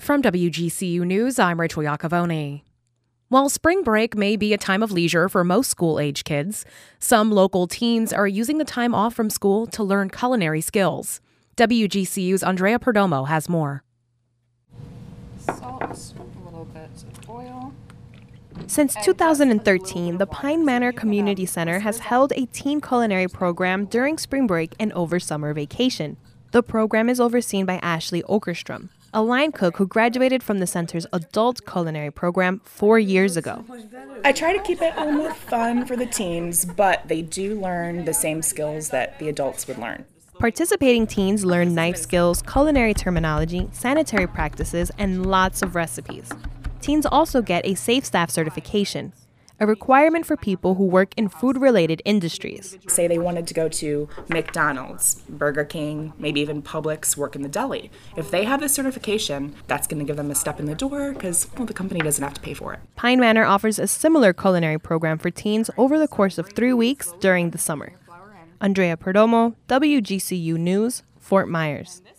From WGCU News, I'm Rachel Iacovone. While spring break may be a time of leisure for most school-age kids, some local teens are using the time off from school to learn culinary skills. WGCU's Andrea Perdomo has more. Salt, a little bit of oil. Since 2013, the Pine Manor Community Center has held a teen culinary program during spring break and over summer vacation. The program is overseen by Ashley Okerstrom, a line cook who graduated from the center's adult culinary program 4 years ago. I try to keep it a little more fun for the teens, but they do learn the same skills that the adults would learn. Participating teens learn knife skills, culinary terminology, sanitary practices, and lots of recipes. Teens also get a Safe Staff certification, a requirement for people who work in food-related industries. Say they wanted to go to McDonald's, Burger King, maybe even Publix, work in the deli. If they have this certification, that's going to give them a step in the door because, the company doesn't have to pay for it. Pine Manor offers a similar culinary program for teens over the course of 3 weeks during the summer. Andrea Perdomo, WGCU News, Fort Myers.